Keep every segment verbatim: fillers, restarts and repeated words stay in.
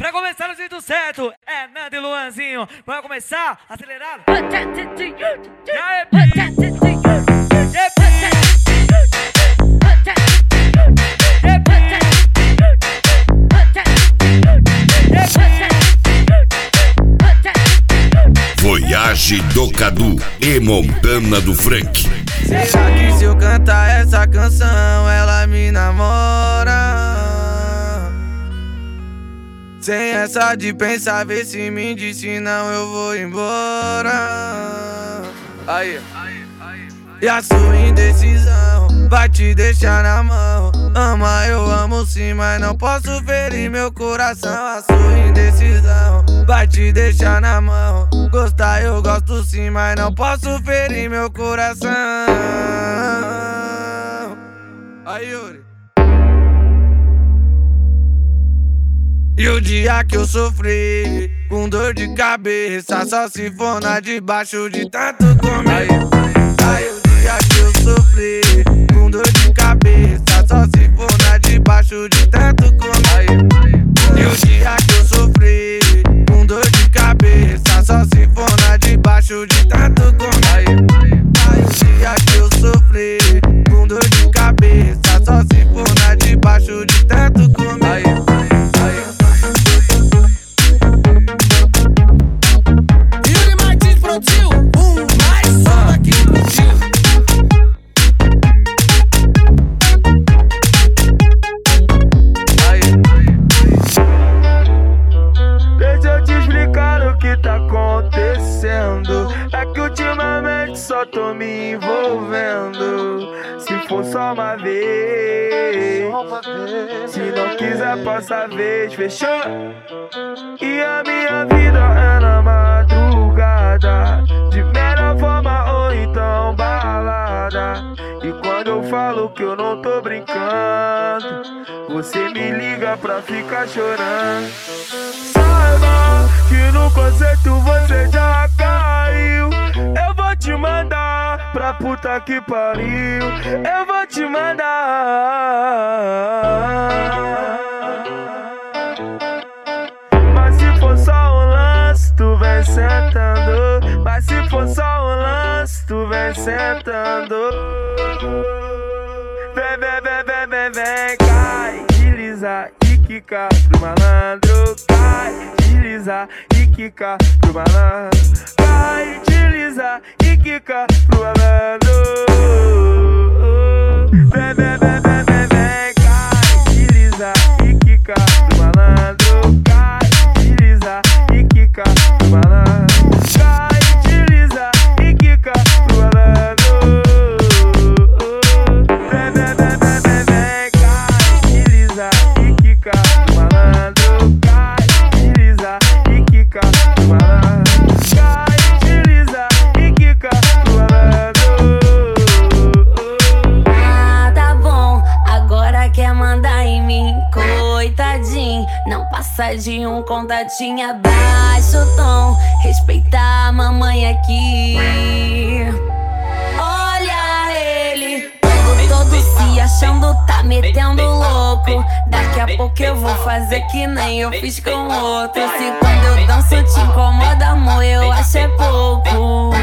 Pra começar no jeito certo, é Nando e Luanzinho. Vai começar acelerado. E aí, Voyage do Cadu e Montana do Frank. Será que se eu cantar essa canção ela me namora? Sem essa de pensar, vê se me diz, se não eu vou embora. Aí, e a sua indecisão vai te deixar na mão. Ama, eu amo sim, mas não posso ferir meu coração. A sua indecisão vai te deixar na mão. Gostar eu gosto sim, mas não posso ferir meu coração. Aí, Yuri. E o dia que eu sofri com dor de cabeça, só se for na debaixo de tanto comer. Aí o dia que eu sofri com dor de cabeça, só se for na debaixo de tanto comer. E o dia que eu sofri com dor de cabeça, só se for na debaixo de tanto comer. Aí o dia que eu sofri com dor de cabeça, só se for na debaixo de tanto comer. É que ultimamente só tô me envolvendo. Se for só uma vez, se não quiser passa a vez, fechou? E a minha vida é na madrugada, de melhor forma ou então balada. E quando eu falo que eu não tô brincando, você me liga pra ficar chorando. Saiba que no conceito você já caiu. Eu vou te mandar pra puta que pariu. Eu vou te mandar. Mas se for só um lance, tu vem sentando. Mas se for só um lance, tu vem sentando. Vem, vem, vem, vem, vem, vem, cai, desliza e quica pro malandro. Cai, desliza e quica pro malandro. Cai, desliza e quica pro malandro. Vem, vem, vem, vem, vem, vem, cai, desliza e quica pro malandro. Cai, desliza e quica pro malandro. Cai, desliza e quica pro malandro. Vem, vem, vem, vem, vem, vem, cai, desliza e quica pro malandro. Cai, desliza e quica pro malandro. Cai, desliza e quica pro malandro. Ah, tá bom, agora quer mandar em mim, coitadinho. Não passa de um contatinho abaixo o tom. Respeitar a mamãe aqui. Olha ele, todo, todo se achando, tá metendo louco. Daqui a pouco eu vou fazer que nem eu fiz com outro. Se quando eu danço te incomoda, amor, eu acho é pouco.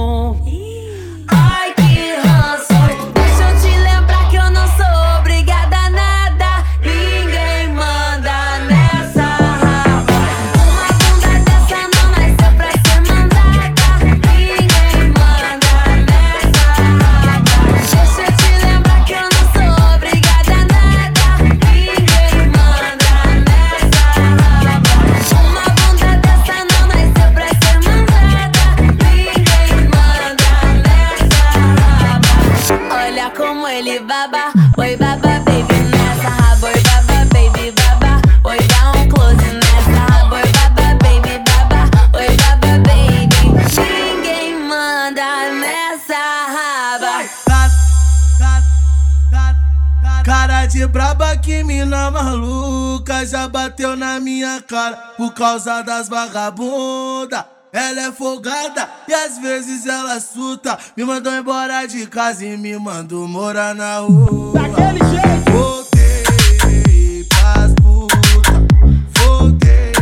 Ai, que ranço. Deixa eu te lembrar que eu não sou obrigada a nada. Ninguém manda nessa raba. Uma bunda dessa não nasceu pra ser mandada. Ninguém manda nessa raba. Deixa eu te lembrar que eu não sou obrigada a nada. Ninguém manda nessa raba. Uma bunda dessa não nasceu pra ser mandada. Ninguém manda nessa raba. Olha como ele baba. Oi, baba, baby, nessa raba. Oi, baba, baby, baba. Oi, dá um close nessa raba. Oi, baba, baby, baba. Oi, baba, baby. Ninguém manda nessa raba. Cara de braba, que mina maluca, já bateu na minha cara por causa das vagabunda. Ela é folgada e às vezes ela surta. Me mandou embora de casa e me mandou morar na rua. Daquele jeito. Voltei pras puta, voltei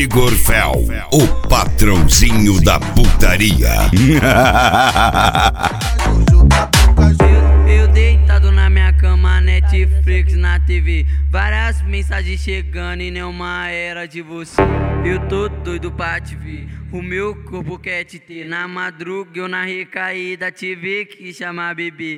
Igor Fel, o patrãozinho da putaria. Eu, eu deitado na minha cama, Netflix na T V, várias mensagens chegando e nenhuma era de você. Eu tô doido pra te ver, o meu corpo quer te ter. Na madruga eu na recaída tive que chamar bebê.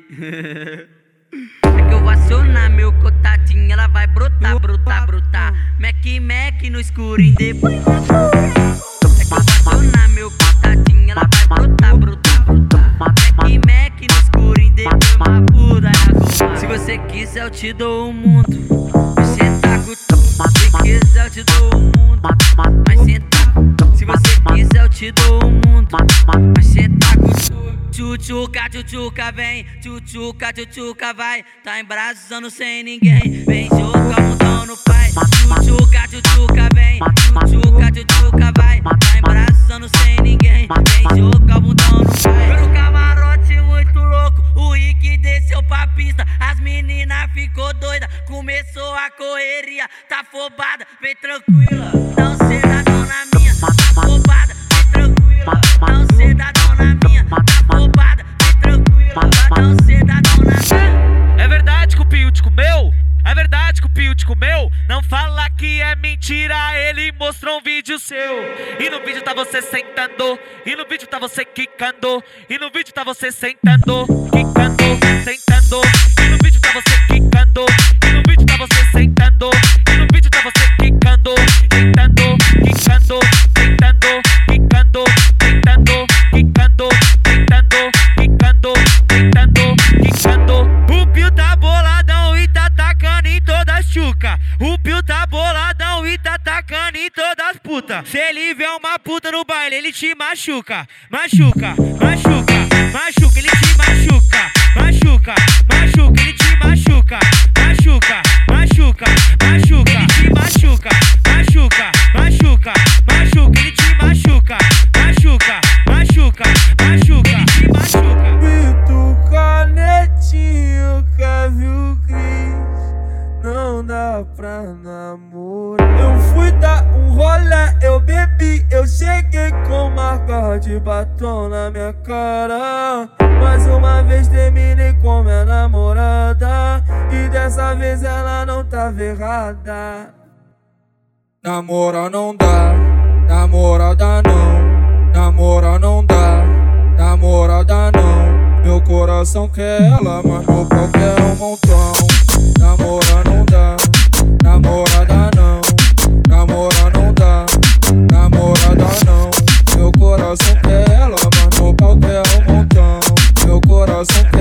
É que eu vou acionar meu contatinho, ela vai brotar, brotar, brotar. Mac, Mac no escurinho depois da rua. É que eu vou acionar meu contatinho, ela vai brotar, brotar, brotar. Mac, Mac no escurinho depois uma puta é agora. Se você quiser eu te dou o mundo, mas senta com tu. Se quiser eu te dou o mundo, mas senta. Se você quiser eu te dou o mundo, mas senta com tu. Tchutchuca, tchutchuca, vem, tchutchuca, tchutchuca, vai. Tá embraçando sem ninguém, vem jogar o mundão no pai. Tchutchuca, tchutchuca, vem, tchutchuca, tchutchuca, vai. Tá embraçando sem ninguém, vem jogar o mundão no pai. Eu no camarote muito louco, o Rick desceu pra pista. As meninas ficou doida, começou a correria. Tá afobada, vem tranquila, não cê dá dona minha. Tá afobada, vem tranquila, não cê dá dona minha. Roubada, vem tranquila, não cê dá dona minha. É verdade que o Pio te comeu? É verdade que o Pio te comeu? Não fala que é mentira, ele mostrou um vídeo seu. E no vídeo tá você sentando, e no vídeo tá você quicando, e no vídeo tá você sentando, quicando, sentando. E no vídeo tá você quicando, e no vídeo tá você sentando, e no vídeo tá você quicando, sentando, quicando, sentando, quicando, sentando, quicando, sentando, quicando, sentando, quicando. O Pio tá boladão e tá tacando em todas as chuca. O Pio tá boladão e tá tacando em todas as puta. Se ele vê uma puta no baile, ele te machuca, machuca, machuca, machuca, ele te machuca, machuca, machuca, ele te machuca, machuca, machuca, machuca, ele te machuca, machuca, machuca, machuca, ele te machuca, machuca, machuca, machuca, ele te machuca. Pito Canetinho, Kevin Cris, não dá pra namorar. Eu fui dar um rolê, eu bebi, eu cheguei com marca de batom na minha cara. Mais uma vez terminei com minha namorada, e dessa vez ela não tava errada. Namora não dá, namorada não, namora não dá, namorada não. Meu coração quer ela, mas meu pau quer um montão. Namora não dá, namorada não, namora não dá, namorada não. Meu coração quer ela, mas meu pau quer um montão. Meu coração quer